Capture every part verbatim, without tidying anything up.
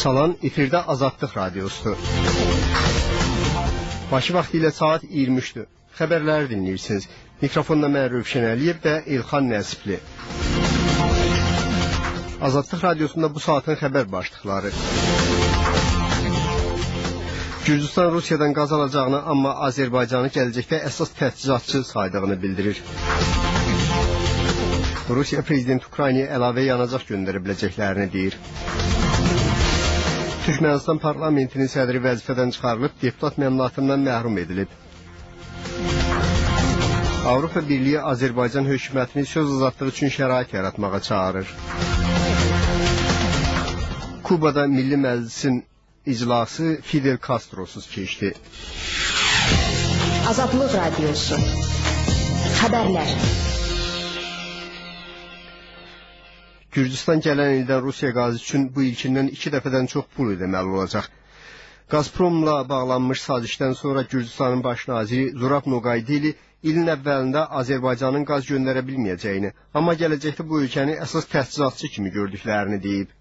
Salam, efirdə Azadlıq Radiosudur. Bakı vaxtı ilə saat iyirmi üçdür. Xəbərləri dinləyirsiniz. Mikrofonda mən Rövşən Əliyev və İlxan Nəsibli. Azadlıq Radiosunda bu saatin xəbər başlıqları. Gürcüstan Rusiyadan qaz alacağını, amma Azərbaycanı gələcəkdə əsas təchizatçı saydığını bildirir. Rusiya prezidenti Ukraynaya əlavə yanacaq göndərə biləcəklərini deyir. Türkmənistan parlamentinin sədri vəzifədən çıxarılıb, deputat məmnunatından məhrum edilib. Avropa Birliyi Azərbaycan hökumətini söz azadlığı üçün şərait yaratmağa çağırır. Kubada Milli Məclisin iclası Fidel Castrosuz keçdi. Azadlıq Radiosu. Xəbərlər. Gürcüstan gələn ildən Rusiya qazı üçün bu ilkindən iki dəfədən çox pul ödəməli olacaq. Gazpromla bağlanmış sazişdən sonra Gürcüstanın baş naziri Zurab Noqaydeli ilin əvvəlində Azərbaycanın qaz göndərə bilməyəcəyini, amma gələcəkdə bu ölkəni əsas təchizatçı kimi gördüklərini deyib.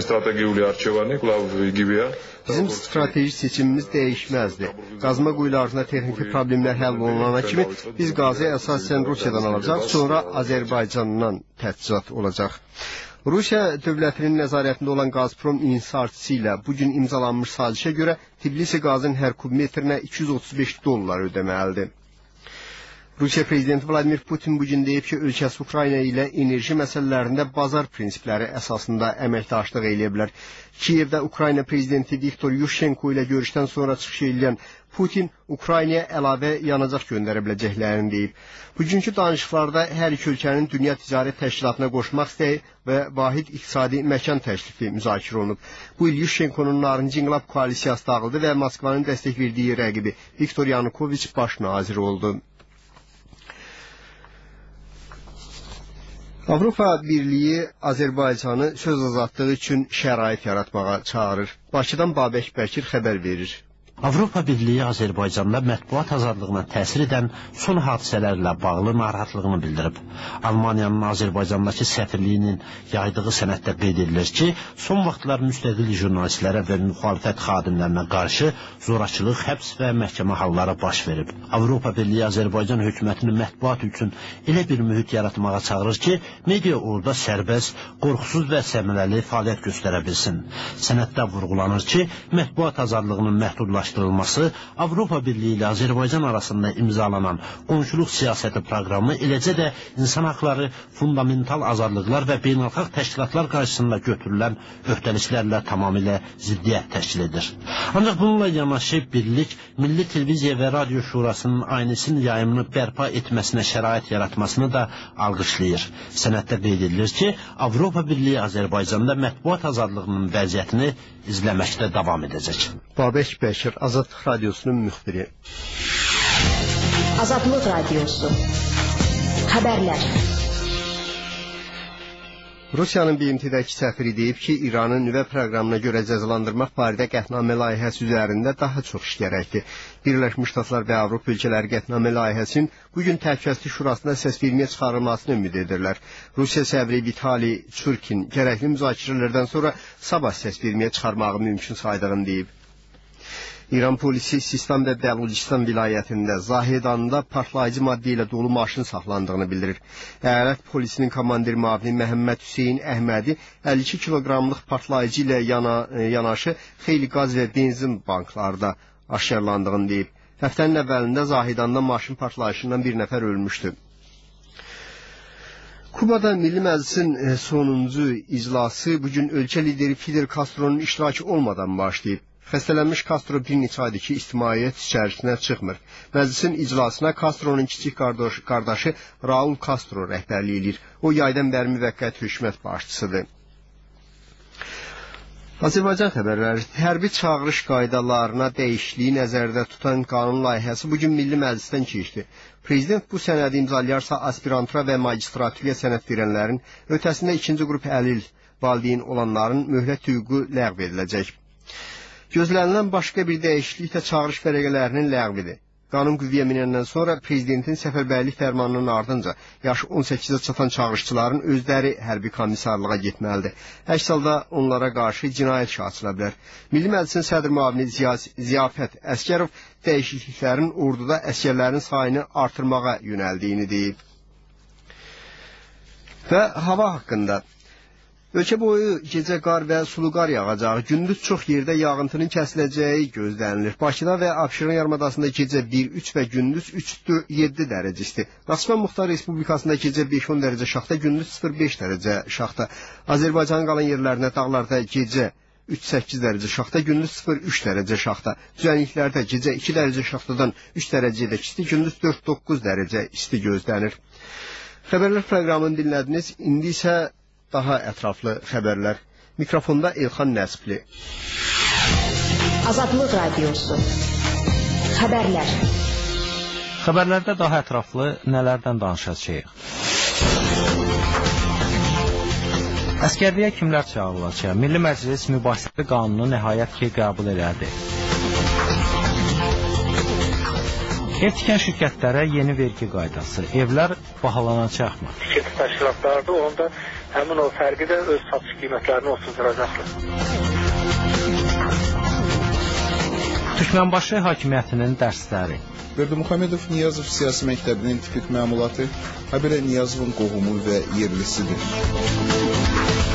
Bizim strateji seçimimiz dəyişməzdi. Qazma quyularında texniki problemlər həll olunana kimi biz qazı əsasən Rusiyadan alacaq, sonra Azərbaycandan təchizat olacaq. Rusiya dövlətinin nəzarətində olan Gazprom inhisarçısı ilə bugün imzalanmış sazişə görə Tbilisi qazın hər kubmetrinə iki yüz otuz beş dollar ödəməlidir. Rusiya prezidenti Vladimir Putin bugün deyib ki, ölkəsi Ukrayna ilə enerji məsələlərində bazar prinsipləri əsasında əməkdaşlıq eləyə bilər. Kiyevdə Ukrayna prezidenti Viktor Yushchenko ilə görüşdən sonra çıxış edən Putin Ukraynaya əlavə yanacaq göndərə biləcəklərini deyib. Bugünkü danışıqlarda hər iki ölkənin Dünya Ticarət Təşkilatına qoşmaq istəyi və vahid iqtisadi məkan təklifi müzakirə olunub. Bu il Yushchenkonun Narıncı İnqilab koalisiyası dağıldı və Moskvanın dəstək verdiyi rəqibi Viktor Yanukoviç baş nazir oldu. Avropa Birliyi Azərbaycanı söz azadlığı üçün şərait yaratmağa çağırır. Bakıdan Babək Bəkir xəbər verir. Avropa Birliyi Azərbaycanda mətbuat azadlığına təsir edən son hadisələrlə bağlı narahatlığını bildirib. Almaniyanın Azərbaycandakı səfirliyinin yaydığı sənəddə qeyd edilir ki, son vaxtlar müstəqil jurnalistlərə və müxalifət xadimlərinə qarşı zorakılıq, həbs və məhkəmə halları baş verib. Avropa Birliyi Azərbaycan hökumətini mətbuat üçün elə bir mühit yaratmağa çağırır ki, media orada sərbəst, qorxusuz və səmərəli fəaliyyət göstərə bilsin. Sənəddə vurğulanır ki, mətbuat azadlığının məhdudlaşdırılması Avropa Birliyi ilə Azərbaycan arasında imzalanan qonşuluq siyasəti proqramı, eləcə də insan haqları, fundamental azadlıqlar və beynəlxalq təşkilatlar qarşısında götürülən öhdəliklərlə tamamilə ziddiyyət təşkil edir. Ancaq bununla yanaşı birlik, Milli Televiziya və Radio Şurasının aynisinin yayımını bərpa etməsinə şərait yaratmasını da alqışlayır. Sənəddə qeyd edilir ki, Avropa Birliyi Azərbaycanda mətbuat azadlığının vəziyyətini izləməkdə davam edəcək. Babək Bəkir, Azadlıq Radiosunun müxbiri. Azadlıq Radiosu. Xəbərlər. Rusiyanın B M T-dəki səfiri deyib ki, İranın nüvə proqramına görə cəzalandırmaq barədə qətnamə layihəsi üzərində daha çox iş gərəkdir. Birləşmiş Ştatlar və Avropa ölkələri qətnamə layihəsinin bugün Təhlükəsizlik Şurasında səs verməyə çıxarılmasını ümid edirlər. Rusiya səfiri Vitali Churkin gərəkli müzakirələrdən sonra sabah səs verməyə çıxarmağı mümkün saydığını deyib. İran polisi Sistan və Bəlucistan vilayətində Zahedanda partlayıcı maddə ilə dolu maşın saxlandığını bildirir. Əyalət polisinin komandir müavini Məhəmməd Hüseyin Əhmədi əlli iki kiloqramlıq partlayıcı ilə yana, yanaşı xeyli qaz və benzin banklarda aşkarlandığını deyib. Həftənin əvvəlində Zahedanda maşın partlayışından bir nəfər ölmüşdü. Kubada Milli Məclisin sonuncu iclası bugün ölkə lideri Fidel Castro'nun iştirakı olmadan başlayıb. Xəstələnmiş Castro bir neçə aydır ki, ictimaiyyət içərisinə çıxmır. Məclisin iclasına Castro'nun kiçik qardaşı, qardaşı Raul Castro rəhbərlik edir. O yaydan bəri müvəqqəti hökumət başçısıdır. Azərbaycan xəbərləri. Hərbi çağırış qaydalarına dəyişikliyi nəzərdə tutan qanun layihəsi bugün Milli Məclisdən keçdi. Prezident bu sənədi imzalayarsa aspirantura və magistraturaya sənəd verənlərin ötəsində ikinci qrup əlil valideyn olanların möhlət hüququ ləğv ediləcək. Gözlənilən başqa bir dəyişiklik də çağırış vərəqələrinin ləğvidir. Qanun qüvvəyə minəndən sonra prezidentin səfərbərlik fərmanının ardınca yaşı on səkkizə çatan çağırışçıların özləri hərbi komissarlığa getməlidir. Əks halda onlara qarşı cinayət işi açıla bilər. Milli Məclisin sədr müavini Ziyafət Əsgərov dəyişikliklərin orduda əsgərlərin sayını artırmağa yönəldiyini deyib. Və hava haqqında. Ölkə boyu gecə qar və sulu qar yağacağı, gündüz çox yerdə yağıntının kəsiləcəyi gözlənilir. Bakıda və Abşeron yarımadasında gecə bir üç və gündüz üç yeddi dərəcə isti. Naxçıvan Muxtar Respublikasında gecə beş on dərəcə şaxta, gündüz sıfır beş dərəcə şaxta. Azərbaycanın qalan yerlərində dağlarda gecə üç səkkiz dərəcə şaxta, gündüz sıfır üç dərəcə şaxta. Düzənliklərdə gecə iki dərəcə şaxtadan üç dərəcəyə isti, gündüz dörd doqquz dərəcə isti gözlənir. Xəbərlər proqramını dinlədiniz. İndi isə daha ətraflı xəbərlər. Mikrofonda İlxan Nəsbli. Azadlıq Radiosu. Xəbərlər. Xəbərlərdə daha ətraflı nələrdən danışacağıq? Əskərliyə kimlər çağırılacaq? Milli Məclis mübahisəli qanunu nəhayət ki qəbul elədi. Ev tikən şirkətlərə yeni vergi qaydası. Evlər bahalanacaqmı? Tikinti təşkilatlardır, onda həmin o fərqi də öz satış qiymətlərini otuzduracaqlar. Türkmənbaşı hakimiyyətinin dərsləri. Berdimuhamedov Niyazov siyasi məktəbinin tipik məmulatı, habelə Niyazovun qohumu və yerlisidir.